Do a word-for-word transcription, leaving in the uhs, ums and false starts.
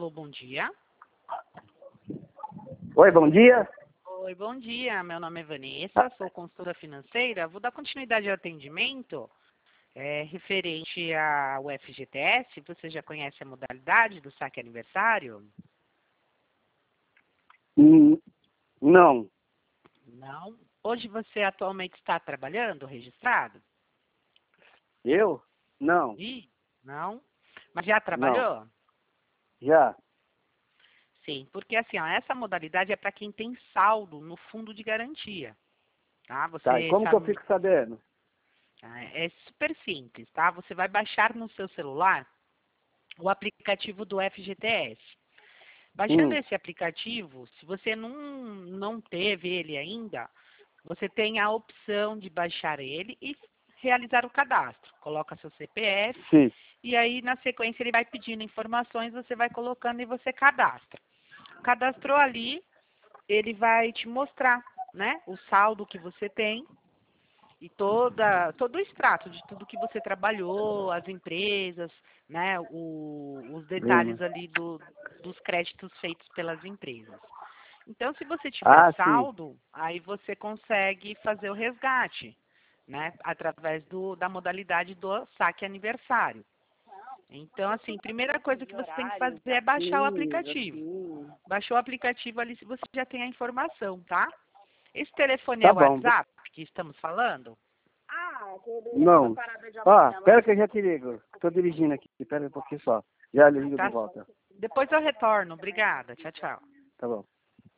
Alô, bom dia. Oi, bom dia. Oi, bom dia. Meu nome é Vanessa, sou consultora financeira. Vou dar continuidade ao atendimento é, referente ao F G T S. Você já conhece a modalidade do saque aniversário? Hum, não, Não. Hoje você atualmente está trabalhando, registrado? eu? Não, Ih, não. Mas já não, trabalhou? já. Sim, porque assim, ó, essa modalidade é para quem tem saldo no fundo de garantia, tá? Tá, e Você como que eu sabe, fico sabendo? ah, é super simples, tá? Você vai baixar no seu celular o aplicativo do F G T S. Baixando Hum, esse aplicativo, se você não, não teve ele ainda, você tem a opção de baixar ele e realizar o cadastro. Coloca seu C P F sim. e aí na sequência ele vai pedindo informações, você vai colocando e você cadastra. Cadastrou ali, ele vai te mostrar, né, o saldo que você tem e toda, todo o extrato de tudo que você trabalhou, as empresas, né, o, os detalhes Lima. ali do, dos créditos feitos pelas empresas. Então, se você tiver Ah, sim. saldo, aí você consegue fazer o resgate, né, através do, da modalidade do saque aniversário. Então, assim, primeira coisa que você tem que fazer é baixar o aplicativo. Baixou o aplicativo ali, se você já tem a informação, tá? Esse telefone é Tá o bom. WhatsApp que estamos falando? Não. Ó, espera que eu já te ligo. Tô dirigindo aqui. Espera um pouquinho só. Já ligo de Tá? volta. Depois eu retorno. Obrigada. Tchau, tchau. Tá bom.